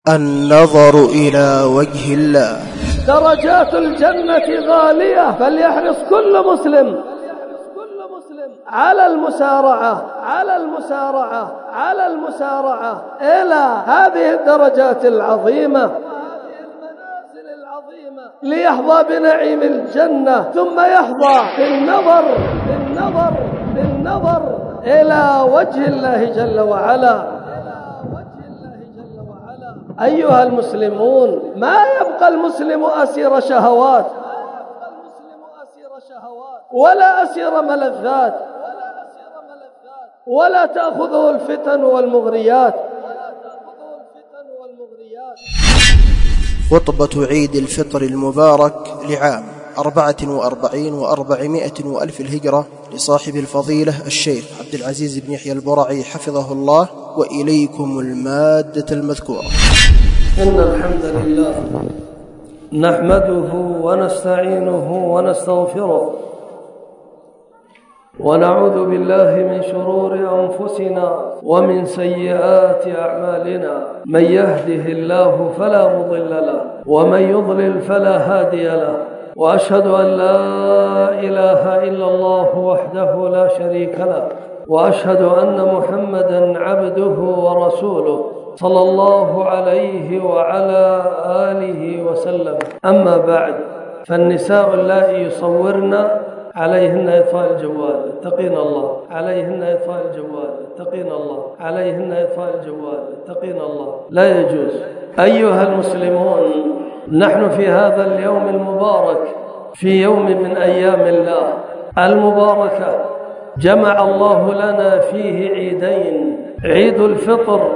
النظر إلى وجه الله. درجات الجنة غالية، فليحرص كل مسلم على المسارعة إلى هذه الدرجات العظيمة، ليحظى بنعيم الجنة، ثم يحظى بالنظر إلى وجه الله جل وعلا. أيها المسلمون، ما يبقى المسلم أسير شهوات ولا أسير ملذات، ولا تأخذه الفتن والمغريات. خطبة عيد الفطر المبارك لعام 44 و400 وألف الهجرة لصاحب الفضيلة الشيخ عبد العزيز بن يحيى البرعي حفظه الله، وإليكم المادة المذكورة. إن الحمد لله نحمده ونستعينه ونستغفره، ونعوذ بالله من شرور أنفسنا ومن سيئات أعمالنا. من يهده الله فلا مضل له، ومن يضلل فلا هادي له، وأشهد أن لا إله إلا الله وحده لا شريك له، وأشهد أن محمدًا عبده ورسوله صلى الله عليه وعلى آله وسلم. أما بعد، فالنساء اللائي يصورن عليهن إطفاء الجوال، اتقين الله. عليهن إطفاء الجوال، اتقين الله. عليهن إطفاء الجوال، اتقين الله. لا يجوز. أيها المسلمون، نحن في هذا اليوم المبارك، في يوم من أيام الله المباركة، جمع الله لنا فيه عيدين: عيد الفطر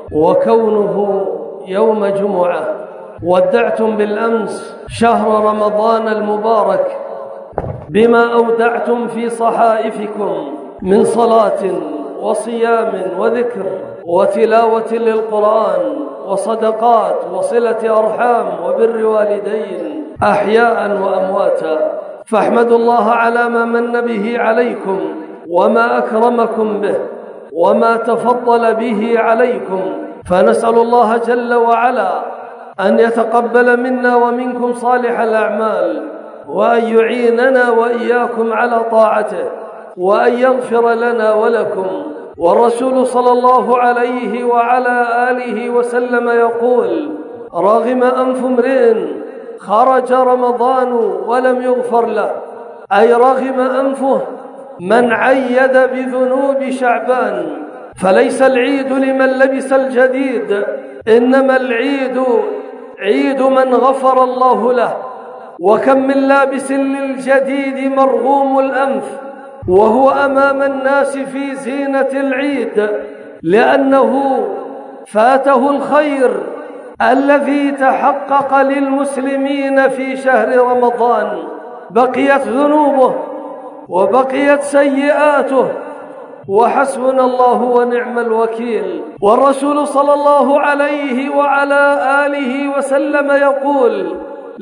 وكونه يوم جمعة. ودعتم بالأمس شهر رمضان المبارك بما أودعتم في صحائفكم من صلاة وصيام وذكر وتلاوة للقرآن وصدقات وصلة أرحام وبر والدين أحياء وأمواتا. فاحمدوا الله على ما من به عليكم، وما أكرمكم به، وما تفضل به عليكم. فنسأل الله جل وعلا أن يتقبل منا ومنكم صالح الأعمال، وأن يعيننا وإياكم على طاعته، وأن يغفر لنا ولكم. والرسول صلى الله عليه وعلى آله وسلم يقول: رغم أنف امرئ خرج رمضان ولم يغفر له، أي رغم أنفه من عيد بذنوب شعبان. فليس العيد لمن لبس الجديد، إنما العيد عيد من غفر الله له. وكم من لابس للجديد مرغوم الأنف وهو أمام الناس في زينة العيد، لأنه فاته الخير الذي تحقق للمسلمين في شهر رمضان. بقيت ذنوبه وبقيت سيئاته، وحسبنا الله ونعم الوكيل. والرسول صلى الله عليه وعلى آله وسلم يقول: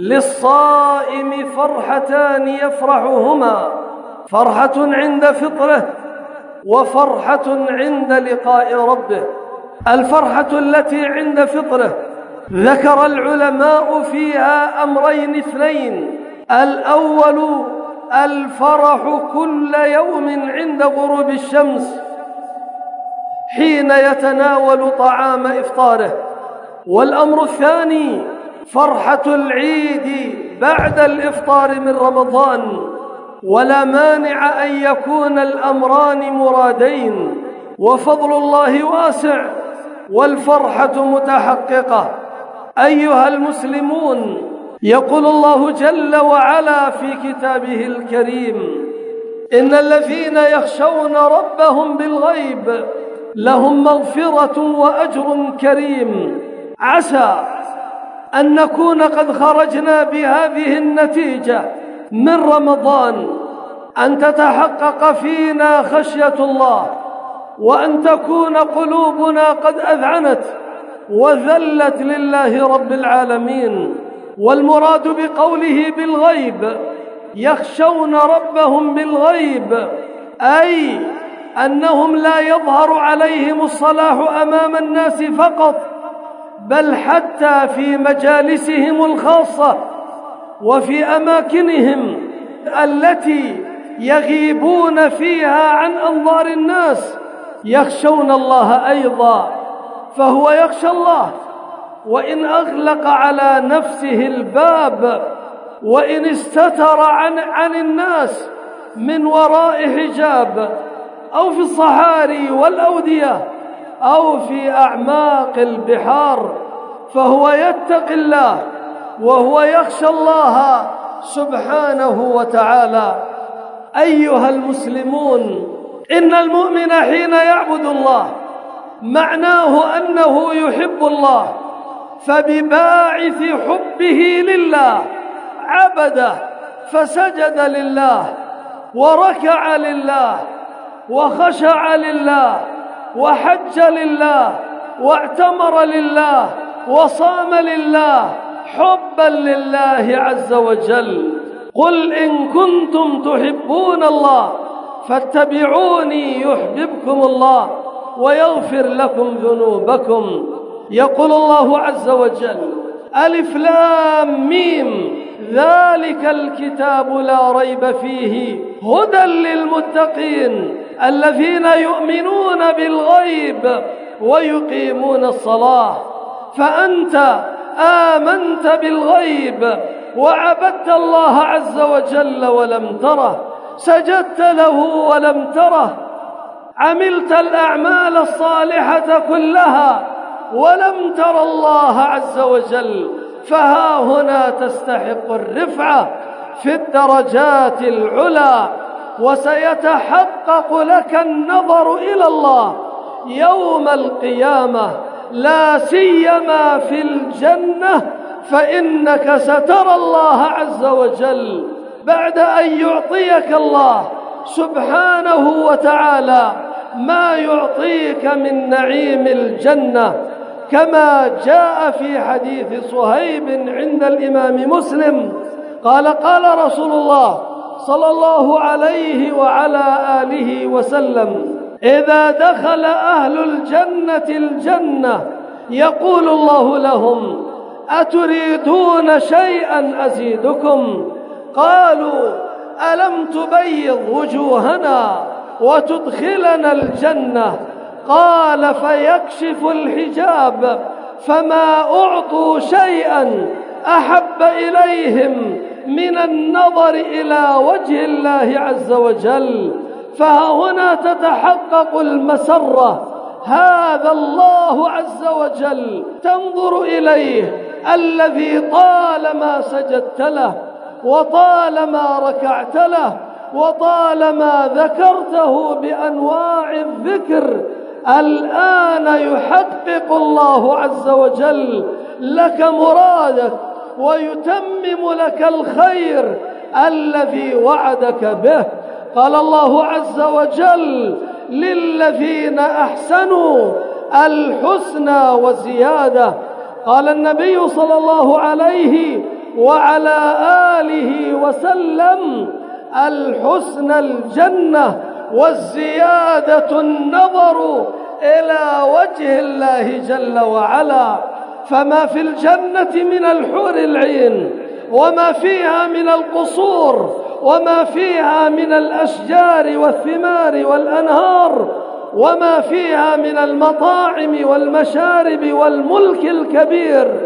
للصائم فرحتان يفرحهما، فرحة عند فطره وفرحة عند لقاء ربه. الفرحة التي عند فطره ذكر العلماء فيها أمرين اثنين: الأول الفرح كل يوم عند غروب الشمس حين يتناول طعام إفطاره، والأمر الثاني فرحة العيد بعد الإفطار من رمضان. ولا مانع أن يكون الأمران مرادين، وفضل الله واسع والفرحة متحققة. أيها المسلمون، يقول الله جل وعلا في كتابه الكريم: إن الذين يخشون ربهم بالغيب لهم مغفرة وأجر كريم. عسى أن نكون قد خرجنا بهذه النتيجة من رمضان، أن تتحقق فينا خشية الله، وأن تكون قلوبنا قد أذعنت وذلت لله رب العالمين. والمراد بقوله بالغيب يخشون ربهم بالغيب، أي أنهم لا يظهر عليهم الصلاح أمام الناس فقط، بل حتى في مجالسهم الخاصة وفي أماكنهم التي يغيبون فيها عن أنظار الناس يخشون الله أيضا، فهو يخشى الله وإن أغلق على نفسه الباب، وإن استتر عن الناس من وراء حجاب، أو في الصحاري والأودية، أو في أعماق البحار، فهو يتقي الله وهو يخشى الله سبحانه وتعالى. أيها المسلمون، إن المؤمن حين يعبد الله معناه أنه يحب الله، فبباعث حبه لله عبده، فسجد لله وركع لله وخشع لله وحج لله واعتمر لله وصام لله حبا لله عز وجل. قل إن كنتم تحبون الله فاتبعوني يحببكم الله ويغفر لكم ذنوبكم. يقول الله عز وجل: ألف لام ميم ذلك الكتاب لا ريب فيه هدى للمتقين الذين يؤمنون بالغيب ويقيمون الصلاة. فأنت آمنت بالغيب وعبدت الله عز وجل ولم تره، سجدت له ولم تره، عملت الأعمال الصالحة كلها ولم تر الله عز وجل، فها هنا تستحق الرفعة في الدرجات العلى، وسيتحقق لك النظر إلى الله يوم القيامة، لا سيما في الجنة، فإنك سترى الله عز وجل بعد أن يعطيك الله سبحانه وتعالى ما يعطيك من نعيم الجنة، كما جاء في حديث صهيب عند الإمام مسلم قال: قال رسول الله صلى الله عليه وعلى آله وسلم: إذا دخل أهل الجنة الجنة يقول الله لهم: أتريدون شيئا أزيدكم؟ قالوا: ألم تبيض وجوهنا وتدخلنا الجنة؟ قال: فيكشف الحجاب فما أعطوا شيئا أحب إليهم من النظر إلى وجه الله عز وجل، فها هنا تتحقق المسرة. هذا الله عز وجل تنظر إليه الذي طالما سجدت له وطالما ركعت له وطالما ذكرته بأنواع الذكر، الآن يحقق الله عز وجل لك مرادك ويتمم لك الخير الذي وعدك به. قال الله عز وجل: للذين أحسنوا الحسنى وزيادة. قال النبي صلى الله عليه وعلى آله وسلم: الحسنى الجنة والزيادة النظر إلى وجه الله جل وعلا. فما في الجنة من الحور العين وما فيها من القصور وما فيها من الأشجار والثمار والأنهار وما فيها من المطاعم والمشارب والملك الكبير،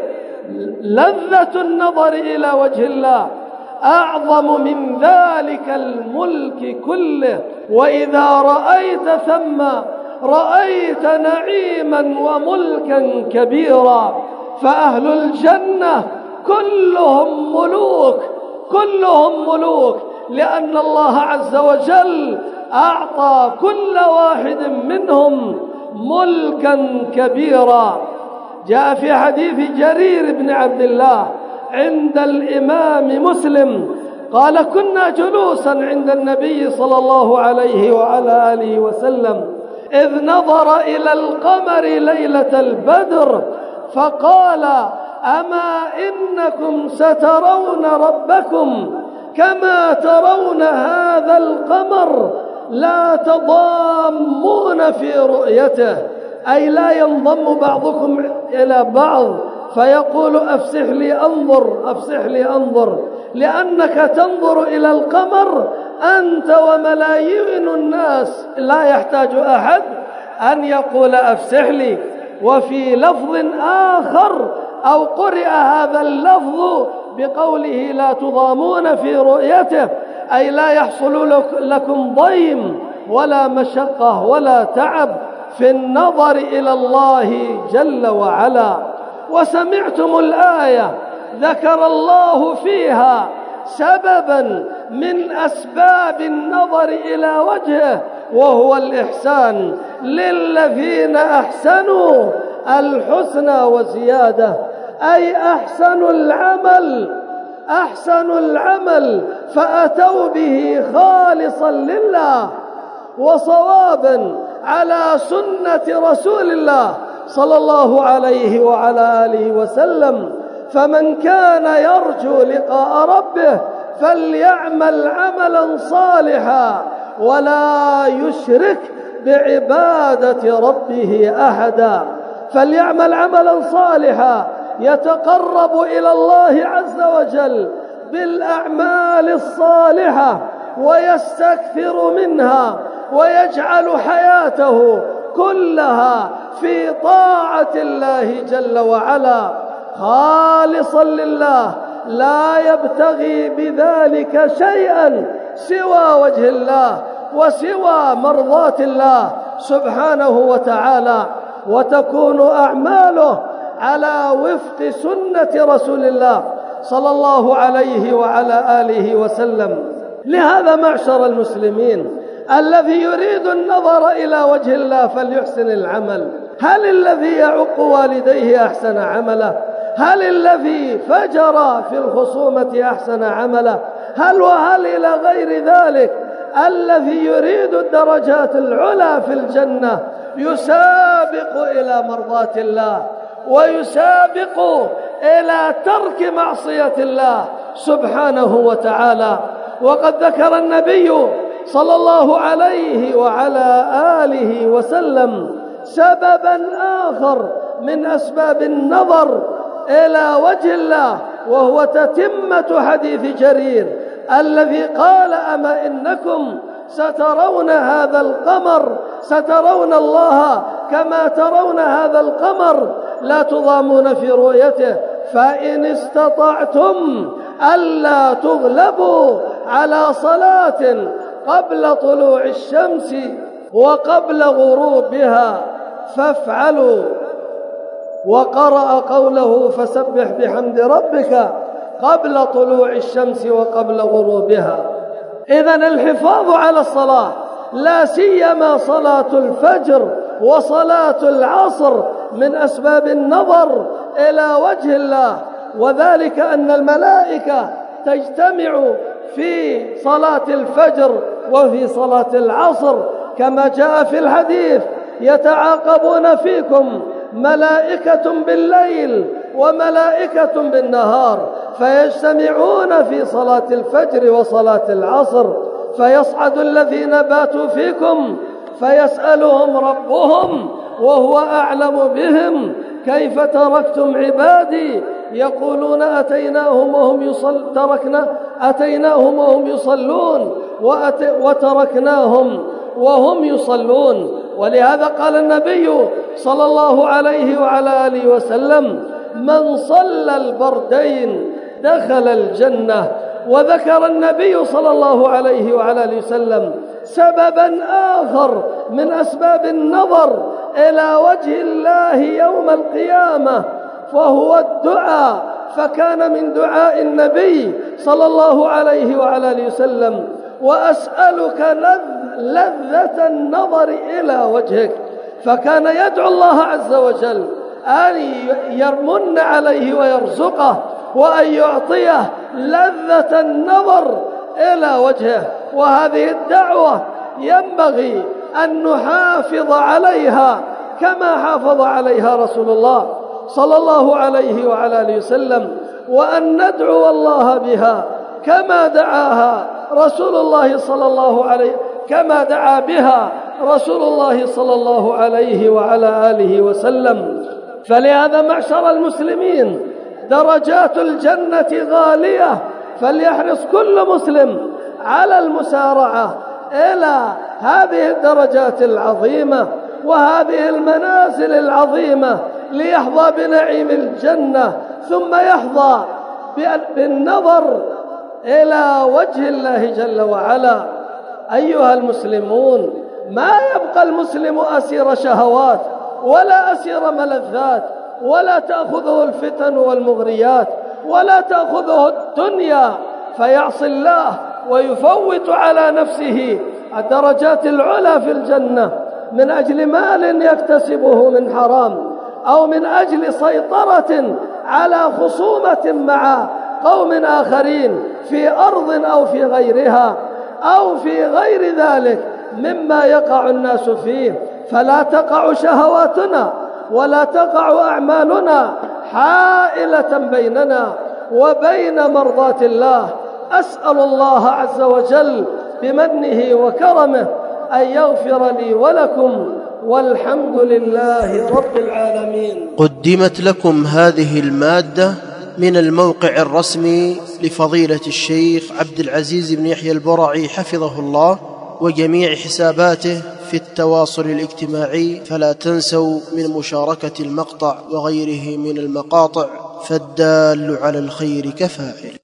لذة النظر إلى وجه الله أعظم من ذلك الملك كله. وإذا رأيت ثم رأيت نعيما وملكا كبيرا. فأهل الجنة كلهم ملوك، كلهم ملوك، لأن الله عز وجل أعطى كل واحد منهم ملكا كبيرا. جاء في حديث جرير بن عبد الله عند الإمام مسلم قال: كنا جلوسا عند النبي صلى الله عليه وعلى آله وسلم إذ نظر إلى القمر ليلة البدر فقال: أما إنكم سترون ربكم كما ترون هذا القمر، لا تضامون في رؤيته، أي لا ينضم بعضكم إلى بعض فيقول أفسح لي أنظر، أفسح لي أنظر، لأنك تنظر إلى القمر أنت وملايين الناس، لا يحتاج أحد أن يقول أفسح لي. وفي لفظ آخر أو قرئ هذا اللفظ بقوله لا تضامون في رؤيته، أي لا يحصل لكم ضيم ولا مشقة ولا تعب في النظر إلى الله جل وعلا. وسمعتم الآية ذكر الله فيها سببا من أسباب النظر إلى وجهه وهو الإحسان، للذين أحسنوا الحسنى وزيادة، أي أحسنوا العمل، أحسنوا العمل فأتوا به خالصا لله وصوابا على سنة رسول الله صلى الله عليه وعلى آله وسلم. فمن كان يرجو لقاء ربه فليعمل عملا صالحا ولا يشرك بعبادة ربه أحدا. فليعمل عملا صالحا يتقرب إلى الله عز وجل بالأعمال الصالحة ويستكثر منها ويجعل حياته كلها في طاعة الله جل وعلا خالصا لله، لا يبتغي بذلك شيئا سوى وجه الله وسوى مرضاة الله سبحانه وتعالى، وتكون أعماله على وفق سنة رسول الله صلى الله عليه وعلى آله وسلم. لهذا معشر المسلمين، الذي يريد النظر إلى وجه الله فليحسن العمل. هل الذي يعق والديه أحسن عمله؟ هل الذي فجر في الخصومة أحسن عمله؟ هل إلى غير ذلك؟ الذي يريد الدرجات العلى في الجنة يسابق إلى مرضاة الله ويسابق إلى ترك معصية الله سبحانه وتعالى. وقد ذكر النبي صلى الله عليه وعلى آله وسلم سببا آخر من أسباب النظر إلى وجه الله، وهو تتمة حديث جرير الذي قال أما إنكم سترون هذا القمر، سترون الله كما ترون هذا القمر لا تضامون في رؤيته، فإن استطعتم ألا تغلبوا على صلاة قبل طلوع الشمس وقبل غروبها فافعلوا. وقرأ قوله فسبح بحمد ربك قبل طلوع الشمس وقبل غروبها. إذن الحفاظ على الصلاة لا سيما صلاة الفجر وصلاة العصر من أسباب النظر إلى وجه الله، وذلك أن الملائكة تجتمع في صلاة الفجر وفي صلاة العصر كما جاء في الحديث يتعاقبون فيكم ملائكة بالليل وملائكة بالنهار، فيجتمعون في صلاة الفجر وصلاة العصر، فيصعد الذين باتوا فيكم فيسألهم ربهم وهو أعلم بهم كيف تركتم عبادي، يقولون أتيناهم وهم يصلون وتركناهم وهم يصلون. ولهذا قال النبي صلى الله عليه وعلى آله وسلم من صلى البردين دخل الجنة. وذكر النبي صلى الله عليه وعلى آله وسلم سببا آخر من أسباب النظر إلى وجه الله يوم القيامة، وهو الدعاء. فكان من دعاء النبي صلى الله عليه وعلى آله وسلم وأسألك لذة النظر إلى وجهك، فكان يدعو الله عز وجل أن يرمن عليه ويرزقه وأن يعطيه لذة النظر إلى وجهه. وهذه الدعوة ينبغي أن نحافظ عليها كما حافظ عليها رسول الله صلى الله عليه وعلى آله وسلم، وأن ندعو الله بها كما دعاها رسول الله صلى الله عليه كما دعا بها رسول الله صلى الله عليه وعلى آله وسلم. فلهذا معشر المسلمين درجات الجنة غالية، فليحرص كل مسلم على المسارعة إلى هذه الدرجات العظيمة وهذه المنازل العظيمة ليحظى بنعيم الجنة، ثم يحظى بالنظر إلى وجه الله جل وعلا. أيها المسلمون، ما يبقى المسلم أسير شهوات ولا أسير ملذات، ولا تأخذه الفتن والمغريات، ولا تأخذه الدنيا فيعصي الله ويفوت على نفسه الدرجات العلى في الجنة من أجل مال يكتسبه من حرام، أو من أجل سيطرة على خصومة مع قوم آخرين في أرض أو في غيرها أو في غير ذلك مما يقع الناس فيه. فلا تقع شهواتنا ولا تقع أعمالنا حائلة بيننا وبين مرضاة الله. أسأل الله عز وجل بمنه وكرمه أن يغفر لي ولكم، والحمد لله رب العالمين. قدمت لكم هذه المادة من الموقع الرسمي لفضيلة الشيخ عبد العزيز بن يحيى البرعي حفظه الله وجميع حساباته في التواصل الاجتماعي، فلا تنسوا من مشاركة المقطع وغيره من المقاطع، فالدال على الخير كفاعل.